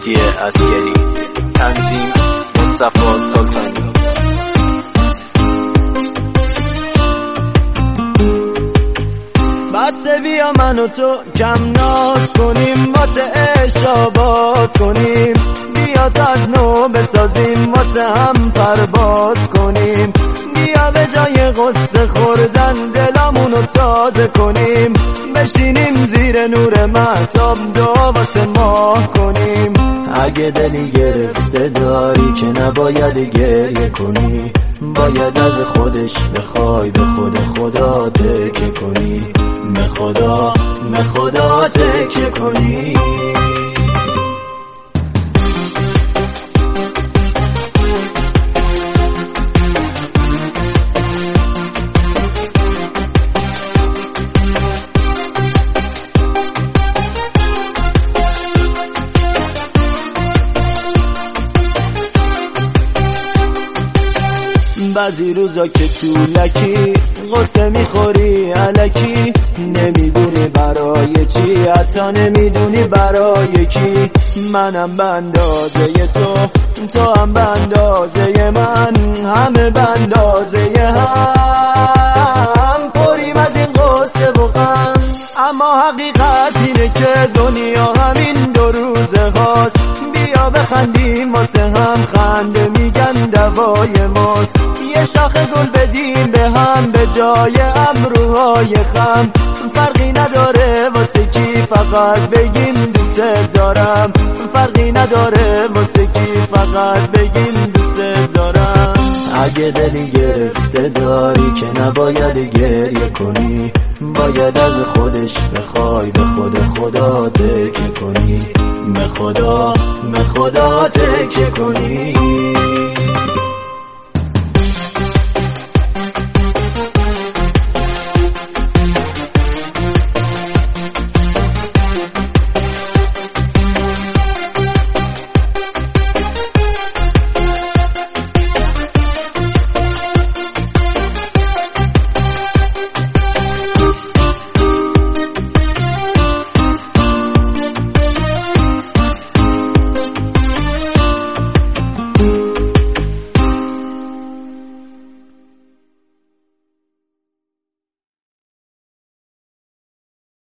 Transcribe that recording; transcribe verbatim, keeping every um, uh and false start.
مهدی عسکری، تنظیم مصطفی سلطانی. بسته بیا من و تو کم ناز کنیم، واسه عشق باز کنیم، بیا تا از نو بسازیم، واسه هم پرواز کنیم، بیا به جای غصه خوردن دلامونو تازه کنیم، بشینیم زیر نور مهتاب دعا واسه ماه کنیم. اگه دلی گرفته داری که نباید گریه کنی، باید از خودش بخوای، به خود خدا تکیه کنی، به خدا به خدا تکیه کنی. بعضی روزا که طولکی غصه میخوری الکی، نمیدونی برای چی، حتی نمیدونی برای کی. منم به اندازه تو، تو هم به اندازه من، همه به اندازه هم، پریم از این غصه و غم. اما حقیقت اینه که دنیا همین دو روزه هاست، بیا بخندیم واسه هم، خنده میگن دوای ماست. یه شاخ گل بدیم به هم به جای ابروهای خم، فرقی نداره واسه کی، فقط بگیم دوست دارم، فرقی نداره واسه کی، فقط بگیم دوست دارم. اگه دلی گرفته داری که نباید گریه کنی، باید از خودش بخوای، به خود خدا تکیه کنی، به خدا به خدا تکیه کنی.